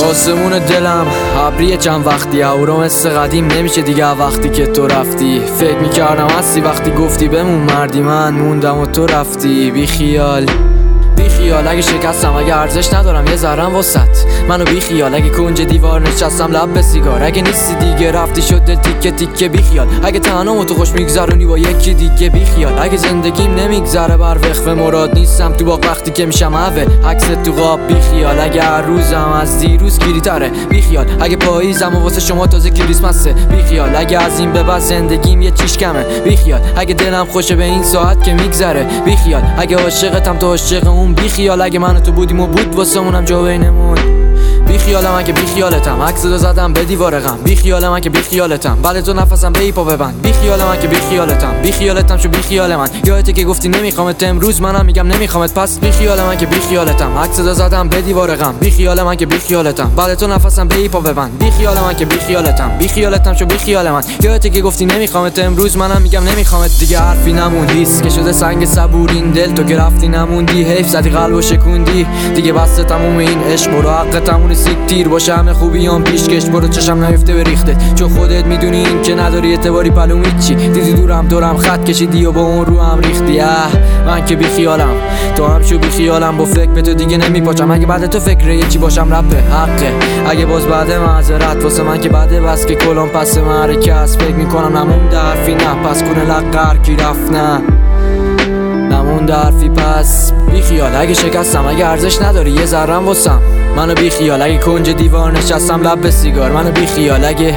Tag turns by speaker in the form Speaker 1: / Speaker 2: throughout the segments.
Speaker 1: آسمون دلم ابریه چند وقتی اهورا مثل قدیم نمیشه دیگه وقتی که تو رفتی. فکر میکردم هستی وقتی گفتی بمون مردی، من موندم و تو رفتی. بی خیال اگه شکستم، اگه ارزش ندارم یه ذرم وسط منو بی خیال. اگه کنج دیوار نشستم لب به سیگار، اگه نیستی دیگه رفتی شد دل تیکه تیکه. بی خیال اگه تنهام تو خوش میگذرونی با یکی دیگه. بی خیال اگه زندگیم نمیگذره بر وقف مراد نیستم تو باغ وقتی که میشم عوه عکس تو قاب. بی خیال اگه هر روزم از دیروز گیری تره. بی خیال اگه پاییزم و واسه شما تازه کریسمسه. بی خیال اگه از این به بعد زندگیم یه چیش کمه. بی خیال اگه دلم خوشه به این ساعت که میگذره. بی خیال اگه عاشقتم تو عاشق اون. بی خیال اگه من و تو بودیم و بود واسه اونم جا بینمون. بی خیالم اگه بی خیالتم، عکس تو زدم به دیوار غم. بی خیالم اگه بی خیالتم، بله تو نفسم به ایپا ببند. بی خیالم اگه بی خیالتم، بی خیالتم شو بی خیال من. یادته که گفتی نمیخوامت، امروز منم میگم نمیخوامت. پس بی خیالم اگه بی خیالتم، عکس تو زدم به دیوار غم. بی خیالم اگه بی خیالتم، بله تو نفسم به ایپا ببند. بی خیالم اگه بی خیالتم، بی خیالتم شو بی خیال من. یادته که گفتی نمیخوامت، امروز منم میگم نمیخوامت. دیگه حرفی نموندی که شده سنگ صبور این دل. تو که رفتی نموندی، حیف زدی قلبو شکوندی. دیگه بس تموم این عشق، برو حق تموم سیکتیر باشه همه خوبیام پیشکش. برو چشم نیفته بریخته، چون خودت میدونی این که نداری اعتباری پلوم هیچی. دیدی دورم خط کشیدی و با اون رو هم ریختی. من که بی خیالم، تو هم شو بی خیالم. با فکر به تو دیگه نمیپاچم، اگه بعد تو فکر یه چی باشم رپه حقه. اگه باز بعد معذرت واسه من که بعده بس که کلام پس معرکه است. فکر میکنم نمونده حرفی، نه پس کنه لقر کی رفت، نه نمونده حرفی. پس بی خیال اگه شکستم، اگه ارزش نداری یه ذرم واسم منو بی خیال. اگه کنج دیوار نشستم لب به سیگار منو بی خیال. اگه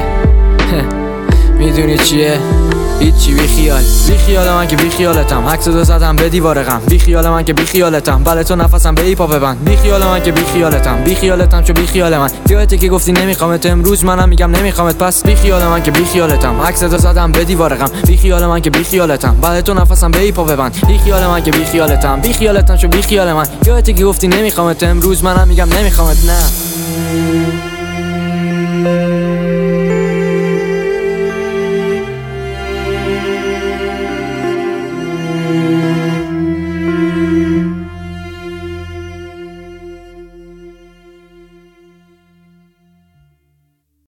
Speaker 1: میدونی چیه هیچی. بی خیال من که بی خیالتم، عکس تو زدم به دیوار غم. بی خیال من که بی خیالتم، بله تو نفسم به ایپا ببند. بی خیال من که بی خیالتم شو بی خیال من. یادته که گفتی نمیخوامت، امروز منم میگم نمیخوامت. پس بی خیال من که بی خیالتم، عکس تو زدم به دیوار غم. بی خیال من که بی خیالتم، بله تو نفسم به ایپا ببند. بی خیال من که بی خیالتم شو بی خیال من. یادته که گفتی نمیخوامت، امروز منم میگم نمیخوامت. نه